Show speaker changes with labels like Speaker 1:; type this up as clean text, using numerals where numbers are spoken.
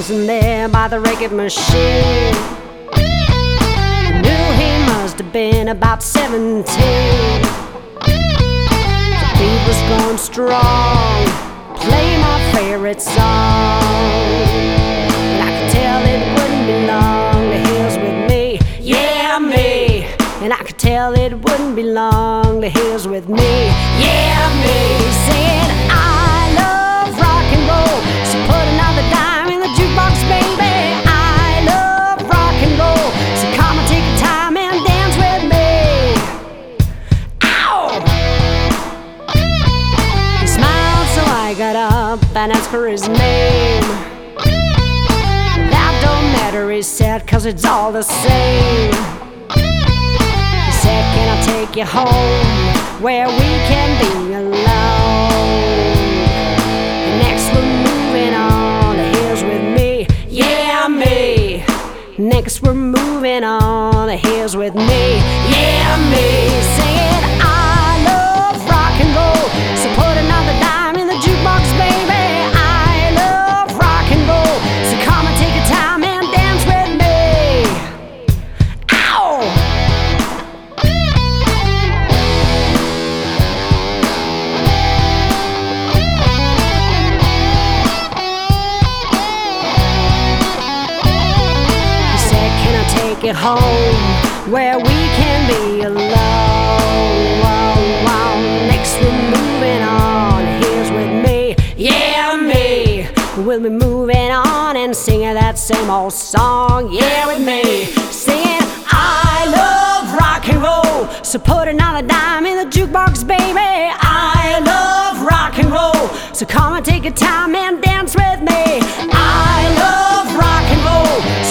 Speaker 1: wasn't there by the record machine. Knew he must have been about 17. The beat was going strong, play my favorite song, and I could tell it wouldn't be long. The hills with me, yeah, me. And I could tell it wouldn't be long. The hills with me, yeah, me. Saying I love rock and roll, so put another dime in the jukebox, baby. I love rock and roll, so come and take your time and dance with me. Ow! He smiled, so I got up and asked for his name. That don't matter, he said, 'cause it's all the same. He said, can I take you home where we can be alone? And next we're moving on, the hills with me, yeah, me. Next we're moving on, the hills with me, yeah, me. Saying I love rock and roll, so put another dime in the jukebox, baby. I love rock and roll, so come and take your time and dance with me. Ow! He said, can I take it home where we can be alone? Next we're moving on, here's with me, yeah, me. We'll be moving on and singing that same old song, yeah, with me. Singing I love rock and roll, so put another dime in the jukebox, baby. I love rock and roll, so come and take your time and dance with me. I love rock and roll,